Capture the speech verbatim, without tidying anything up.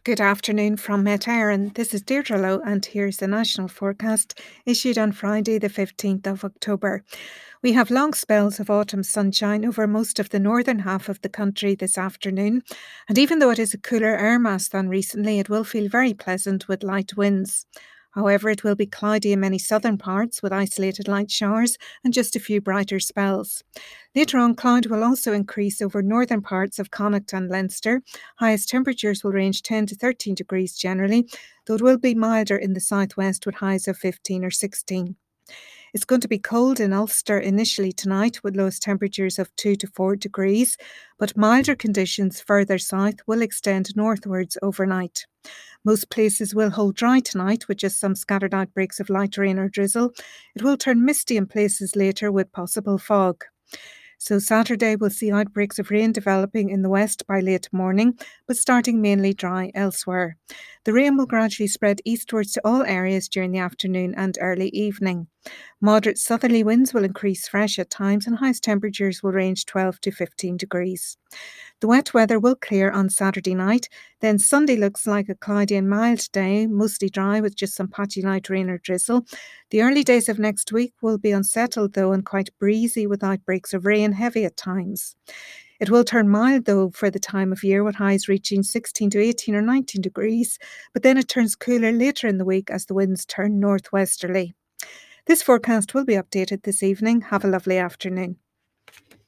Good afternoon from Met Éireann. This is Deirdre Lowe, and here's the national forecast issued on Friday, the fifteenth of October. We have long spells of autumn sunshine over most of the northern half of the country this afternoon, and even though it is a cooler air mass than recently, it will feel very pleasant with light winds. However, it will be cloudy in many southern parts with isolated light showers and just a few brighter spells. Later on, cloud will also increase over northern parts of Connacht and Leinster. Highest temperatures will range ten to thirteen degrees generally, though it will be milder in the southwest with highs of fifteen or sixteen. It's going to be cold in Ulster initially tonight with lowest temperatures of two to four degrees, but milder conditions further south will extend northwards overnight. Most places will hold dry tonight with just some scattered outbreaks of light rain or drizzle. It will turn misty in places later with possible fog. So Saturday will see outbreaks of rain developing in the west by late morning, but starting mainly dry elsewhere. The rain will gradually spread eastwards to all areas during the afternoon and early evening. Moderate southerly winds will increase fresh at times, and highest temperatures will range twelve to fifteen degrees. The wet weather will clear on Saturday night. Then Sunday looks like a cloudy and mild day, mostly dry with just some patchy light rain or drizzle. The early days of next week will be unsettled though and quite breezy with outbreaks of rain, heavy at times. It will turn mild though for the time of year with highs reaching sixteen to eighteen or nineteen degrees, but then it turns cooler later in the week as the winds turn northwesterly. This forecast will be updated this evening. Have a lovely afternoon.